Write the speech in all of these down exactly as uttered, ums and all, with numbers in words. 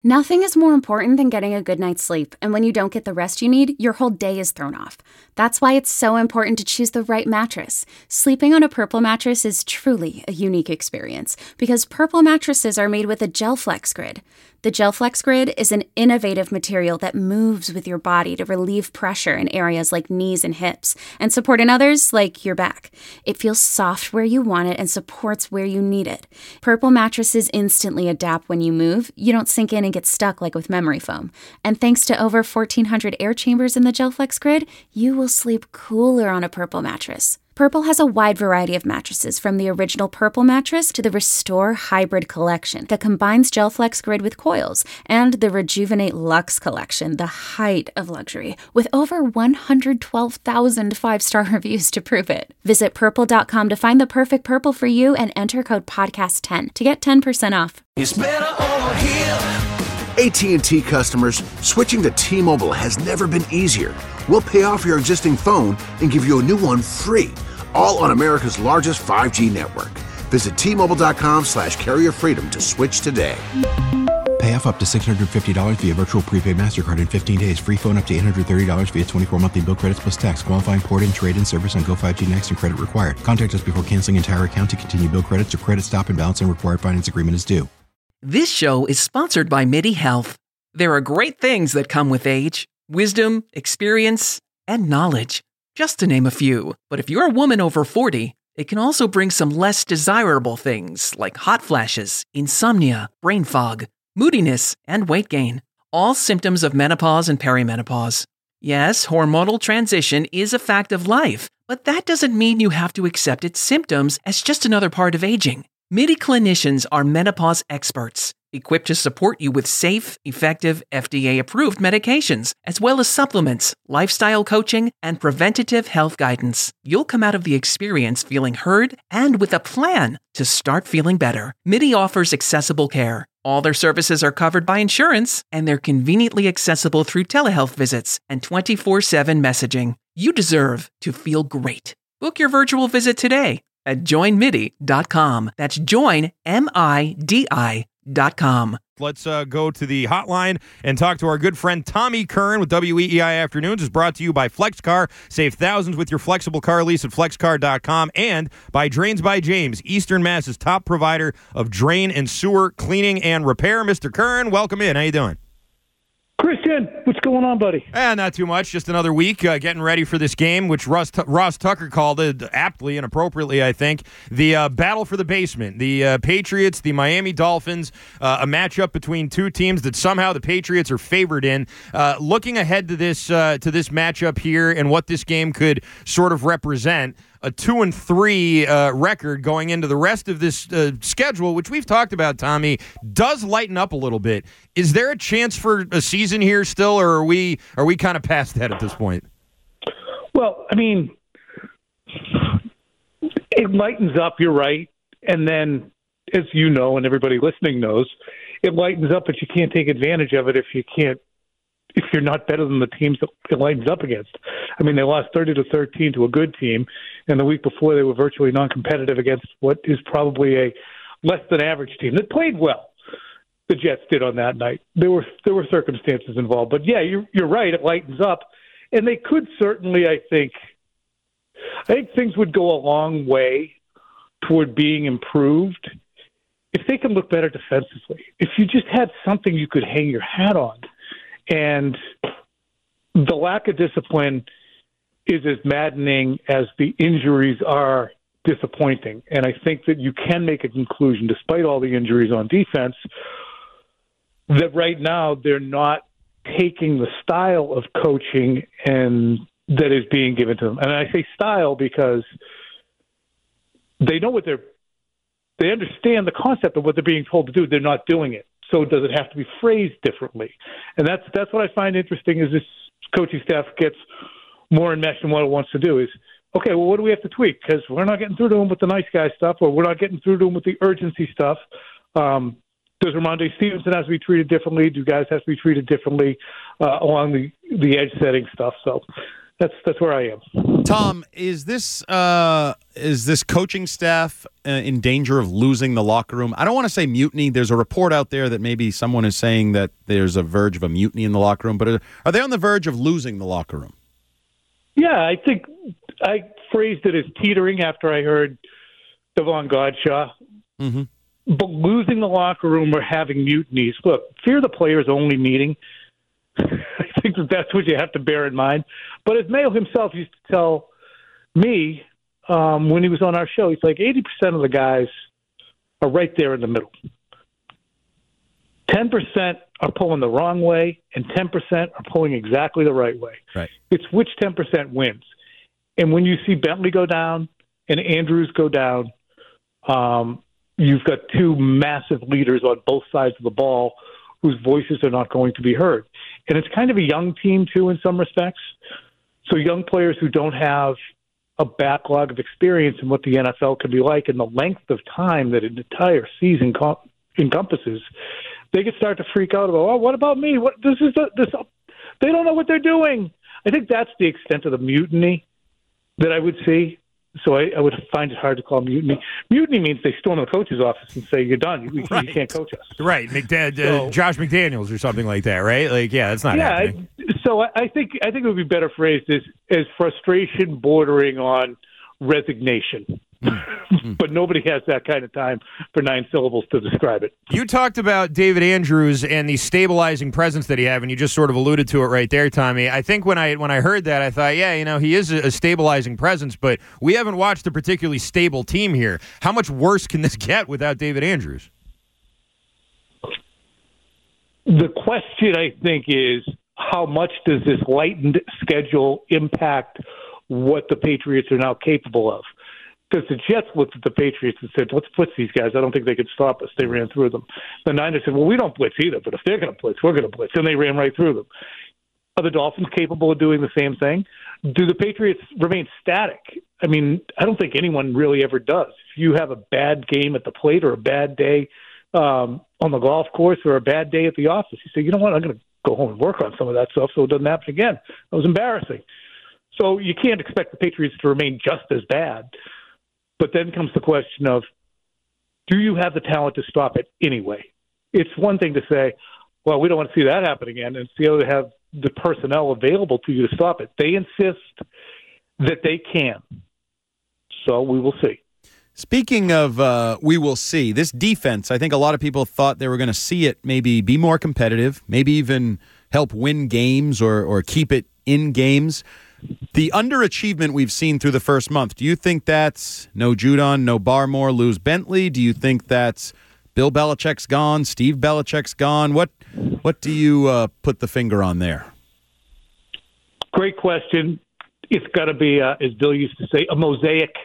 Nothing is more important than getting a good night's sleep, and when you don't get the rest you need, your whole day is thrown off. That's why it's so important to choose the right mattress. Sleeping on a Purple mattress is truly a unique experience, because Purple mattresses are made with a GelFlex Grid. The GelFlex Grid is an innovative material that moves with your body to relieve pressure in areas like knees and hips, and support in others like your back. It feels soft where you want it and supports where you need it. Purple mattresses instantly adapt when you move. You don't sink in and get stuck like with memory foam. And thanks to over fourteen hundred air chambers in the GelFlex Grid, you will sleep cooler on a Purple mattress. Purple has a wide variety of mattresses, from the original Purple mattress to the Restore Hybrid collection that combines GelFlex Grid with coils, and the Rejuvenate Luxe collection, the height of luxury, with over one hundred twelve thousand five-star reviews to prove it. Visit purple dot com to find the perfect Purple for you and enter code podcast ten to get ten percent off. It's better over here. A T and T customers, switching to T-Mobile has never been easier. We'll pay off your existing phone and give you a new one free, all on America's largest five G network. Visit T Mobile dot com slash carrier freedom to switch today. Pay off up to six hundred fifty dollars via virtual prepaid MasterCard in fifteen days. Free phone up to eight hundred thirty dollars via twenty-four monthly bill credits plus tax. Qualifying port and trade-in service on Go five G Next and credit required. Contact us before canceling entire account to continue bill credits or credit stop and balance and required finance agreement is due. This show is sponsored by MIDI Health. There are great things that come with age: wisdom, experience, and knowledge, just to name a few. But if you're a woman over forty, it can also bring some less desirable things like hot flashes, insomnia, brain fog, moodiness, and weight gain. All symptoms of menopause and perimenopause. Yes, hormonal transition is a fact of life, but that doesn't mean you have to accept its symptoms as just another part of aging. MIDI clinicians are menopause experts, equipped to support you with safe, effective, F D A-approved medications, as well as supplements, lifestyle coaching, and preventative health guidance. You'll come out of the experience feeling heard and with a plan to start feeling better. MIDI offers accessible care. All their services are covered by insurance, and they're conveniently accessible through telehealth visits and twenty-four seven messaging. You deserve to feel great. Book your virtual visit today at join midi dot com. That's join, M I D I dot com. Let's uh, go to the hotline and talk to our good friend Tommy Kern with W E E I Afternoons. Is brought to you by FlexCar. Save thousands with your flexible car lease at flex car dot com, and by Drains by James, Eastern Mass's top provider of drain and sewer cleaning and repair. Mister Kern, welcome in. How you doing? Christian, what's going on, buddy? Eh, not too much. Just another week uh, getting ready for this game, which Russ, T- Ross Tucker called it aptly and appropriately, I think. The uh, battle for the basement. The uh, Patriots, the Miami Dolphins, uh, a matchup between two teams that somehow the Patriots are favored in. Uh, looking ahead to this uh, to this matchup here and what this game could sort of represent, a two and three uh, record going into the rest of this uh, schedule, which we've talked about, Tommy, does lighten up a little bit. Is there a chance for a season here still, or are we are we kind of past that at this point? Well, I mean, it lightens up. You're right, and then, as you know, and everybody listening knows, it lightens up, but you can't take advantage of it if you can't. If you're not better than the teams that it lightens up against. I mean, they lost thirty to thirteen to a good team, and the week before they were virtually non-competitive against what is probably a less than average team that played well. The Jets did on that night. There were there were circumstances involved, but yeah, you're you're right. It lightens up, and they could certainly, I think, I think things would go a long way toward being improved if they can look better defensively. If you just had something you could hang your hat on. And the lack of discipline is as maddening as the injuries are disappointing. And I think that you can make a conclusion, despite all the injuries on defense, that right now they're not taking the style of coaching and that is being given to them. And I say style because they know what they're – they understand the concept of what they're being told to do. They're not doing it. So does it have to be phrased differently? And that's that's what I find interesting is this coaching staff gets more enmeshed in what it wants to do is, okay, well, what do we have to tweak? Because we're not getting through to them with the nice guy stuff, or we're not getting through to them with the urgency stuff. Um, does Ramondre Stevenson have to be treated differently? Do guys have to be treated differently uh, along the, the edge setting stuff? So that's that's where I am. Tom, is this uh, is this coaching staff uh, in danger of losing the locker room? I don't want to say mutiny. There's a report out there that maybe someone is saying that there's a verge of a mutiny in the locker room. But are, are they on the verge of losing the locker room? Yeah, I think I phrased it as teetering after I heard Devon Godshaw. Mm-hmm. But losing the locker room or having mutinies, look, fear the players only meeting. I think that that's what you have to bear in mind. But as Mayo himself used to tell me um, when he was on our show, he's like eighty percent of the guys are right there in the middle. ten percent are pulling the wrong way, and ten percent are pulling exactly the right way. Right. It's which ten percent wins. And when you see Bentley go down and Andrews go down, um, you've got two massive leaders on both sides of the ball whose voices are not going to be heard. And it's kind of a young team, too, in some respects. So young players who don't have a backlog of experience in what the N F L can be like and the length of time that an entire season co- encompasses, they can start to freak out about, oh, what about me? What this is the, this? They don't know what they're doing. I think that's the extent of the mutiny that I would see. So I, I would find it hard to call mutiny. Mutiny means they storm the coach's office and say, you're done. You, right. you can't coach us. Right. McDa- So, uh, Josh McDaniels or something like that, right? Like, yeah, that's not yeah, happening. I, so I, I think I think it would be better phrased as, as frustration bordering on resignation. Mm. But nobody has that kind of time for nine syllables to describe it. You talked about David Andrews and the stabilizing presence that he had, and you just sort of alluded to it right there, Tommy. I think when I when I heard that, I thought, yeah, you know, he is a, a stabilizing presence, but we haven't watched a particularly stable team here. How much worse can this get without David Andrews? The question, I think, is how much does this lightened schedule impact what the Patriots are now capable of? Because the Jets looked at the Patriots and said, let's blitz these guys. I don't think they could stop us. They ran through them. The Niners said, well, we don't blitz either, but if they're going to blitz, we're going to blitz. And they ran right through them. Are the Dolphins capable of doing the same thing? Do the Patriots remain static? I mean, I don't think anyone really ever does. If you have a bad game at the plate or a bad day um, on the golf course or a bad day at the office, you say, you know what, I'm going to go home and work on some of that stuff so it doesn't happen again. That was embarrassing. So you can't expect the Patriots to remain just as bad. But then comes the question of, do you have the talent to stop it anyway? It's one thing to say, well, we don't want to see that happen again, and it's the other to have the personnel available to you to stop it. They insist that they can. So we will see. Speaking of uh, we will see, this defense, I think a lot of people thought they were going to see it maybe be more competitive, maybe even help win games or, or keep it in games. The underachievement we've seen through the first month, do you think that's no Judon, no Barmore, lose Bentley? Do you think that's Bill Belichick's gone, Steve Belichick's gone? What what do you uh, put the finger on there? Great question. It's got to be, uh, as Bill used to say, a mosaic.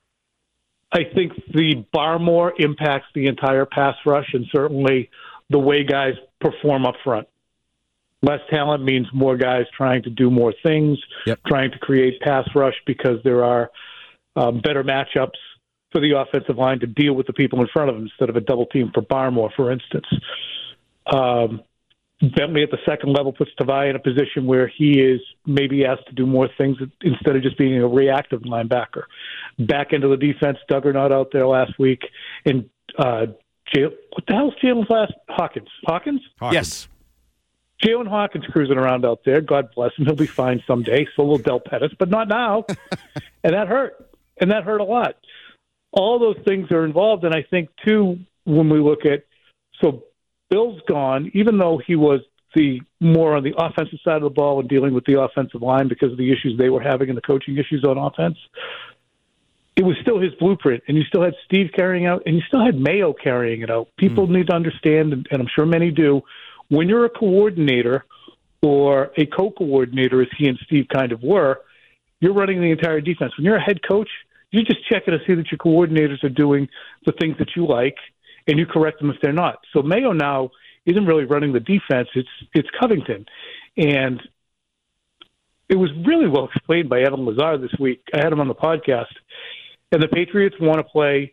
I think the Barmore impacts the entire pass rush and certainly the way guys perform up front. Less talent means more guys trying to do more things, yep. trying to create pass rush because there are um, better matchups for the offensive line to deal with the people in front of them instead of a double team for Barmore, for instance. Um, Bentley at the second level puts Tavai in a position where he is maybe asked to do more things instead of just being a reactive linebacker. Back into the defense, Duggar out there last week. And uh, Jay, what the hell's Jalen's last? Hawkins. Hawkins? Hawkins. Yes. Jalen Hawkins cruising around out there. God bless him. He'll be fine someday. So will Del Pettis, but not now. And that hurt. And that hurt a lot. All those things are involved. And I think, too, when we look at – so Bill's gone, even though he was the more on the offensive side of the ball and dealing with the offensive line because of the issues they were having and the coaching issues on offense, it was still his blueprint. And you still had Steve carrying out, and you still had Mayo carrying it out. People mm. need to understand, and, and I'm sure many do, when you're a coordinator or a co-coordinator, as he and Steve kind of were, you're running the entire defense. When you're a head coach, you just check it to see that your coordinators are doing the things that you like, and you correct them if they're not. So Mayo now isn't really running the defense. It's it's Covington. And it was really well explained by Evan Lazar this week. I had him on the podcast. And the Patriots want to play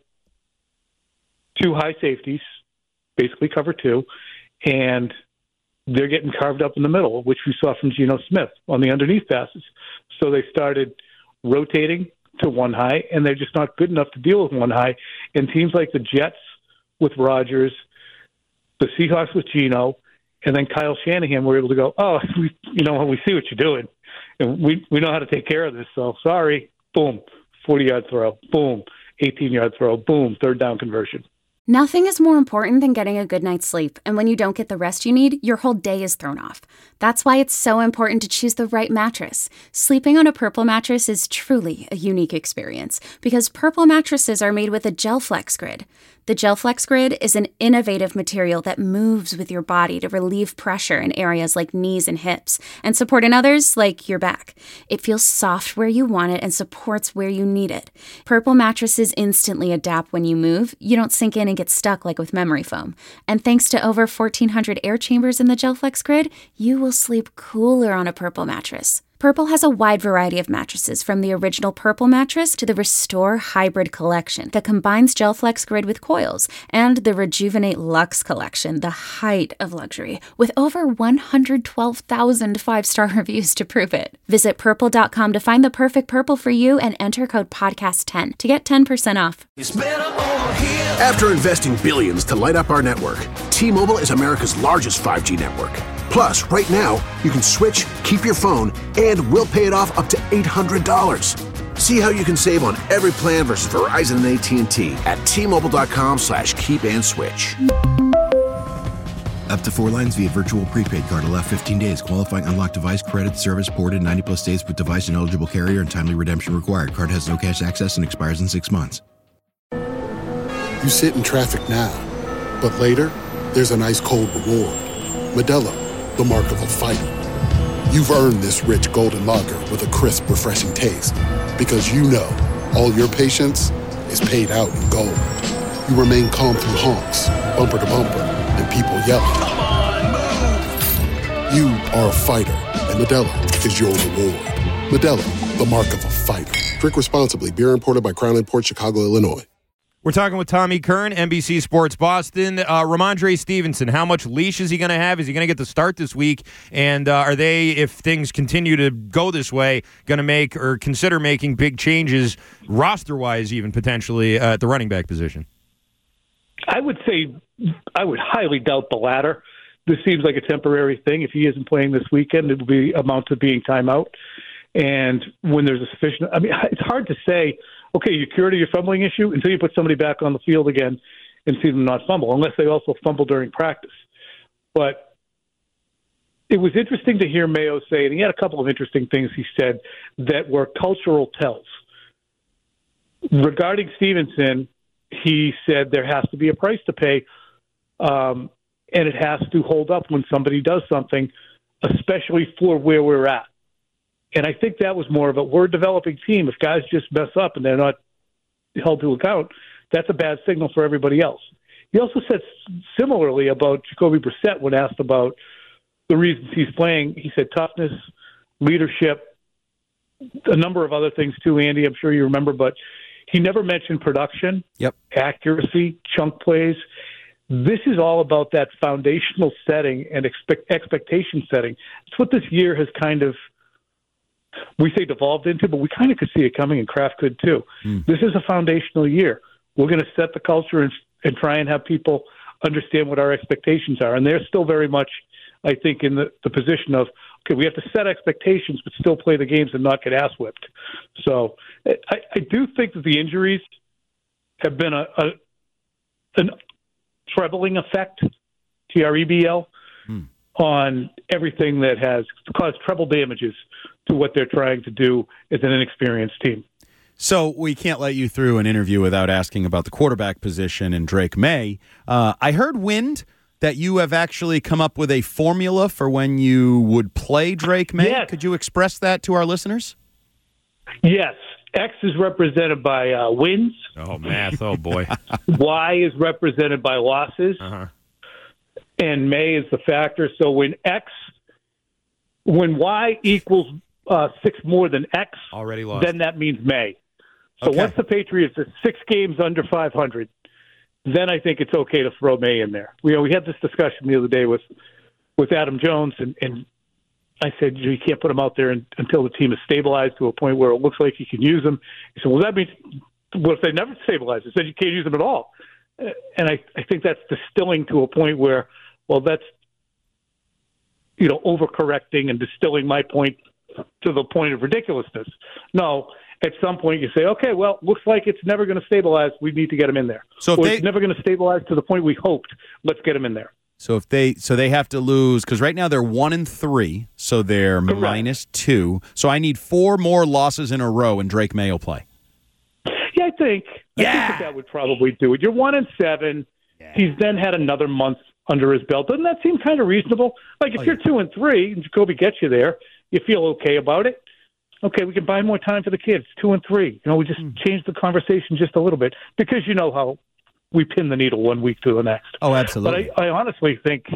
two high safeties, basically cover two, and they're getting carved up in the middle, which we saw from Geno Smith on the underneath passes. So they started rotating to one high, and they're just not good enough to deal with one high. And teams like the Jets with Rodgers, the Seahawks with Geno, and then Kyle Shanahan were able to go, oh, we, you know, we see what you're doing, and we we know how to take care of this. So sorry, boom, forty-yard throw, boom, eighteen-yard throw, boom, third down conversion. Nothing is more important than getting a good night's sleep, and when you don't get the rest you need, your whole day is thrown off. That's why it's so important to choose the right mattress. Sleeping on a Purple mattress is truly a unique experience because Purple mattresses are made with a GelFlex Grid. The GelFlex Grid is an innovative material that moves with your body to relieve pressure in areas like knees and hips and support in others like your back. It feels soft where you want it and supports where you need it. Purple mattresses instantly adapt when you move. You don't sink in and get stuck like with memory foam. And thanks to over fourteen hundred air chambers in the GelFlex Grid, you will sleep cooler on a Purple mattress. Purple has a wide variety of mattresses, from the original Purple mattress to the Restore Hybrid collection that combines GelFlex Grid with coils, and the Rejuvenate Luxe collection, the height of luxury, with over one hundred twelve thousand five-star reviews to prove it. Visit purple dot com to find the perfect Purple for you and enter code podcast ten to get ten percent off. It's better over here. After investing billions to light up our network, T-Mobile is America's largest five G network. Plus, right now, you can switch, keep your phone, and we'll pay it off up to eight hundred dollars. See how you can save on every plan versus Verizon and A T and T at T-Mobile.com slash keep and switch. Up to four lines via virtual prepaid card. Allow fifteen days. Qualifying unlocked device credit service ported ninety plus days with device and eligible carrier and timely redemption required. Card has no cash access and expires in six months. You sit in traffic now, but later, there's an ice-cold reward. Modelo, the mark of a fighter. You've earned this rich golden lager with a crisp, refreshing taste. Because you know, all your patience is paid out in gold. You remain calm through honks, bumper to bumper, and people yelling. Come on, move! You are a fighter, and Modelo is your reward. Modelo, the mark of a fighter. Drink responsibly. Beer imported by Crown Imports, Chicago, Illinois. We're talking with Tommy Kern, N B C Sports Boston. Uh, Ramondre Stevenson, how much leash is he going to have? Is he going to get the start this week? And uh, are they, if things continue to go this way, going to make or consider making big changes, roster-wise even, potentially, uh, at the running back position? I would say I would highly doubt the latter. This seems like a temporary thing. If he isn't playing this weekend, it will be amount to being timeout. And when there's a sufficient – I mean, it's hard to say – okay, you cured your fumbling issue until you put somebody back on the field again and see them not fumble, unless they also fumble during practice. But it was interesting to hear Mayo say, and he had a couple of interesting things he said that were cultural tells. Regarding Stevenson, he said there has to be a price to pay, um, and it has to hold up when somebody does something, especially for where we're at. And I think that was more of a, we're a developing team. If guys just mess up and they're not held to account, that's a bad signal for everybody else. He also said similarly about Jacoby Brissett when asked about the reasons he's playing. He said toughness, leadership, a number of other things too, Andy, I'm sure you remember, but he never mentioned production, yep, accuracy, chunk plays. This is all about that foundational setting and expect, expectation setting. It's what this year has kind of, we say devolved into, but we kind of could see it coming, and Kraft could too. Mm. This is a foundational year. We're going to set the culture and, and try and have people understand what our expectations are. And they're still very much, I think, in the, the position of, okay, we have to set expectations but still play the games and not get ass whipped. So I, I do think that the injuries have been a, a an trebling effect, T R E B L, mm. on everything that has caused treble damages to what they're trying to do as an inexperienced team. So we can't let you through an interview without asking about the quarterback position and Drake May. Uh, I heard, Wind, that you have actually come up with a formula for when you would play Drake May. Yes. Could you express that to our listeners? Yes. X is represented by uh, wins. Oh, math. Oh, boy. Y is represented by losses. Uh-huh. And May is the factor. So when X, when Y equals uh, six more than X, already lost, then that means May. So okay. Once the Patriots are six games under five hundred, then I think it's okay to throw May in there. We, you know, we had this discussion the other day with, with Adam Jones, and, and I said, you can't put him out there in, until the team is stabilized to a point where it looks like you can use them. He said, well, that means, what if they never stabilize? I said, you can't use them at all. And I, I think that's distilling to a point where, well, that's, you know, overcorrecting and distilling my point to the point of ridiculousness. No, at some point you say, okay, well, looks like it's never going to stabilize. We need to get him in there. So if or they, it's never going to stabilize to the point we hoped. Let's get him in there. So if they, so they have to lose, because right now they're one and three, so they're Correct. minus two. So I need four more losses in a row, and Drake May will play. Yeah, I think. Yeah. I think that, that would probably do it. You're one and seven. Yeah. He's then had another month under his belt. Doesn't that seem kind of reasonable? Like if oh, you're yeah. two and three, and Jacoby gets you there, you feel okay about it. Okay, we can buy more time for the kids. Two and three. You know, we just mm. change the conversation just a little bit because you know how we pin the needle one week to the next. Oh, absolutely. But I, I honestly think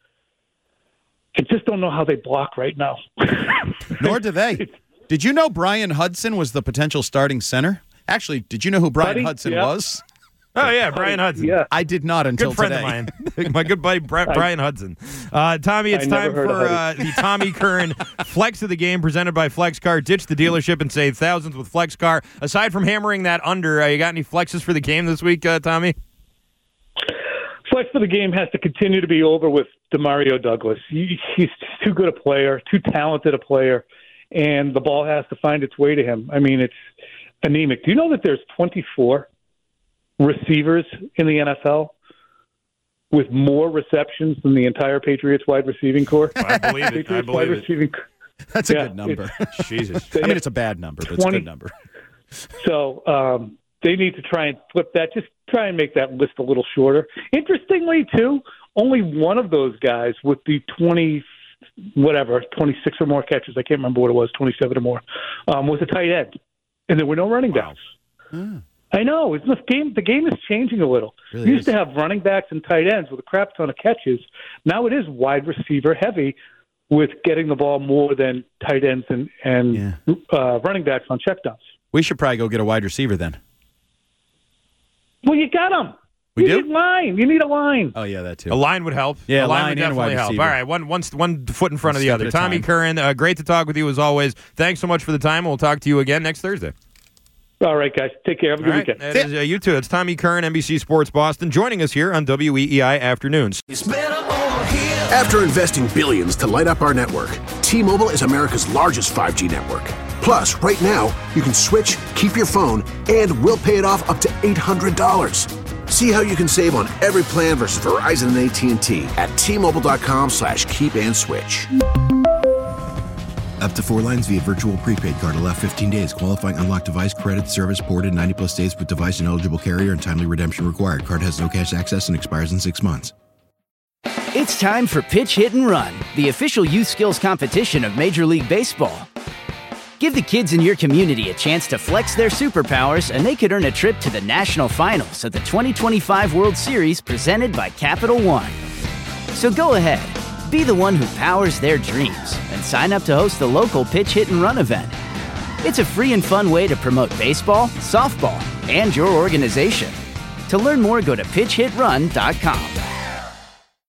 I just don't know how they block right now. Nor do they. Did you know Brian Hudson was the potential starting center? Actually, did you know who Brian Buddy? Hudson yeah. was? Oh, yeah, Brian Hudson. Yeah. I did not until good friend today. of mine. My good buddy, Brian Hudson. Uh, Tommy, it's time for uh, the Tommy Curran Flex of the Game presented by FlexCar. Ditch the dealership and save thousands with FlexCar. Aside from hammering that under, uh, you got any flexes for the game this week, uh, Tommy? Flex for the game has to continue to be over with Demario Douglas. He, he's too good a player, too talented a player, and the ball has to find its way to him. I mean, it's anemic. Do you know that there's twenty-four receivers in the N F L with more receptions than the entire Patriots wide receiving corps? I believe it. Patriots I believe wide it. Receiving, That's a yeah, good number. Jesus. I mean, it's a bad number, but it's a good number. So um, they need to try and flip that. Just try and make that list a little shorter. Interestingly, too, only one of those guys with the twenty, whatever, twenty-six or more catches, I can't remember what it was, twenty-seven or more, um, was a tight end. And there were no running backs. Wow. Mm. I know. It's the game. The game is changing a little. Really we used is. to have running backs and tight ends with a crap ton of catches. Now it is wide receiver heavy with getting the ball more than tight ends and, and Yeah. uh, running backs on checkdowns. We should probably go get a wide receiver then. Well, you got them. We you do? need line. You need a line. Oh, yeah, that too. A line would help. Yeah, a line, line would and a definitely wide help. receiver. All right, one, one, one foot in front One of the step other. at a Tommy time. Curran, uh, great to talk with you as always. Thanks so much for the time. We'll talk to you again next Thursday. All right, guys. Take care. Have a good All right, weekend. that is, uh, you too. It's Tommy Curran, N B C Sports Boston, joining us here on W E E I Afternoons. It's better over here. After investing billions to light up our network, T-Mobile is America's largest five G network. Plus, right now, you can switch, keep your phone, and we'll pay it off up to eight hundred dollars. See how you can save on every plan versus Verizon and A T and T at T-Mobile.com slash keep and switch. Up to four lines via virtual prepaid card. Allow fifteen days. Qualifying unlocked device credit service ported ninety plus days with device and eligible carrier and timely redemption required. Card has no cash access and expires in six months. It's time for Pitch Hit and Run, the official youth skills competition of Major League Baseball. Give the kids in your community a chance to flex their superpowers, and they could earn a trip to the national finals of the twenty twenty-five World Series presented by Capital One. So go ahead, be the one who powers their dreams, and sign up to host the local Pitch Hit and Run event. It's a free and fun way to promote baseball, softball, and your organization. To learn more, go to pitch hit run dot com.